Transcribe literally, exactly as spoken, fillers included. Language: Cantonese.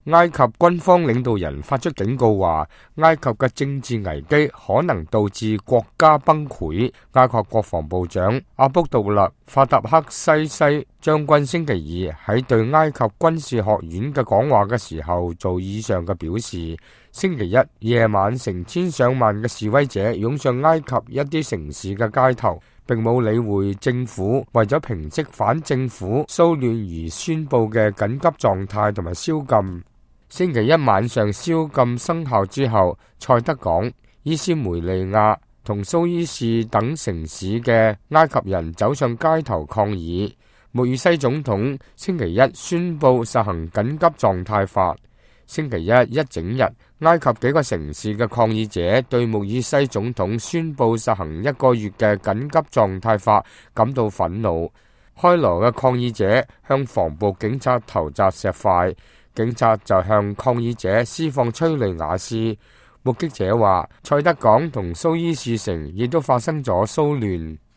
埃及軍方領導人發出警告話，埃及嘅政治危機可能導致國家崩潰。埃及國防部長阿卜杜勒法塔克西西將軍星期二喺對埃及軍事學院嘅講話嘅時候做以上嘅表示。星期一夜晚，成千上萬嘅示威者湧上埃及一啲城市嘅街頭，並冇理會政府為咗平息反政府騷亂而宣布嘅緊急狀態同埋宵禁。星期一晚上宵禁生效之後，塞德港、伊斯梅利亞同蘇伊士等城市嘅埃及人走上街頭抗議。穆爾西總統星期一宣布實行緊急狀態法。星期一一整日，埃及幾個城市嘅抗議者對穆爾西總統宣布實行一個月嘅緊急狀態法感到憤怒。開羅嘅抗議者向防暴警察投擲石塊，警察就向抗議者施放催淚瓦斯。目擊者話，塞德港同蘇伊士城亦都發生咗騷亂。